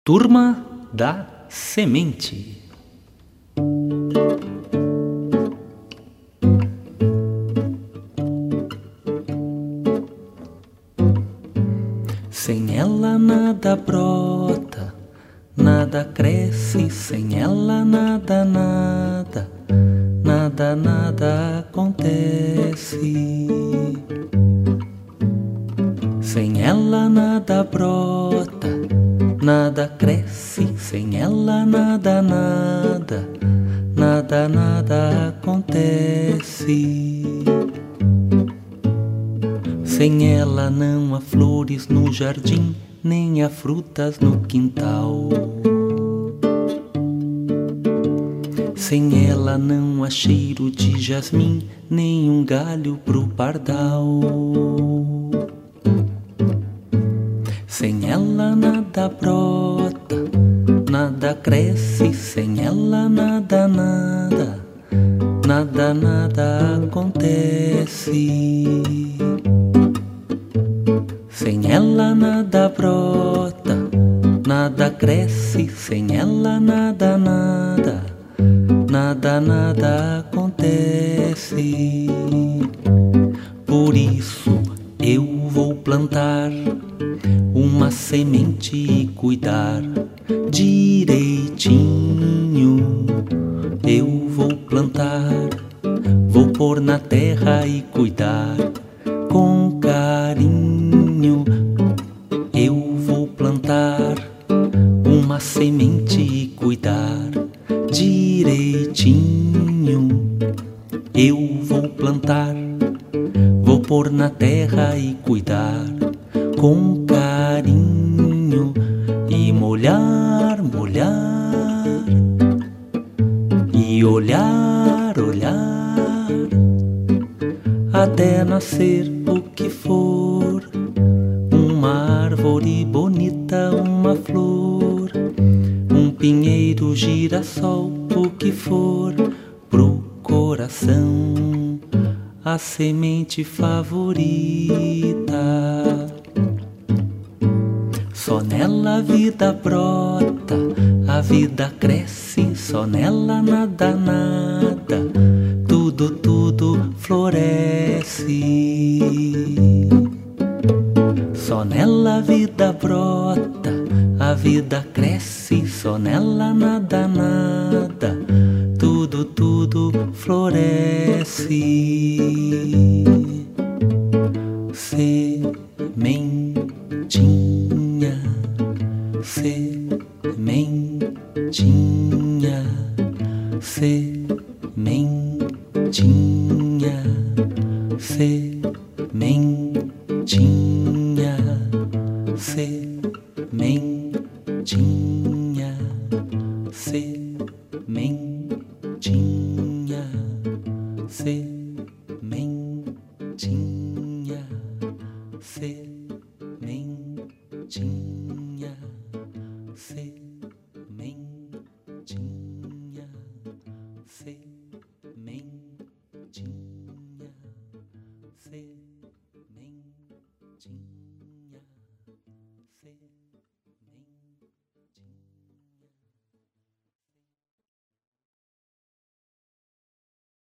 Turma da Semente. Sem ela nada brota, nada cresce, sem ela nada acontece. Sem ela nada brota, nada cresce, sem ela nada acontece. Sem ela não há flores no jardim, nem há frutas no quintal. Sem ela não há cheiro de jasmim, nem um galho pro pardal. Sem ela nada brota, nada cresce, sem ela nada acontece. Sem ela nada brota, nada cresce, sem ela nada acontece. Por isso eu vou plantar uma semente e cuidar direitinho. Eu vou plantar, vou pôr na terra e cuidar com carinho. Eu vou plantar uma semente e cuidar direitinho. Eu vou plantar, vou pôr na terra e cuidar com carinho e molhar e olhar até nascer o que for, uma árvore bonita, uma flor, um pinheiro, girassol, o que for, pro coração a semente favorita. Só nela a vida brota, a vida cresce, só nela nada tudo floresce. Só nela a vida brota, a vida cresce, só nela nada tudo floresce. Sementinha, sementinha, sementinha, sementinha, sementinha, sementinha, sementinha, sementinha.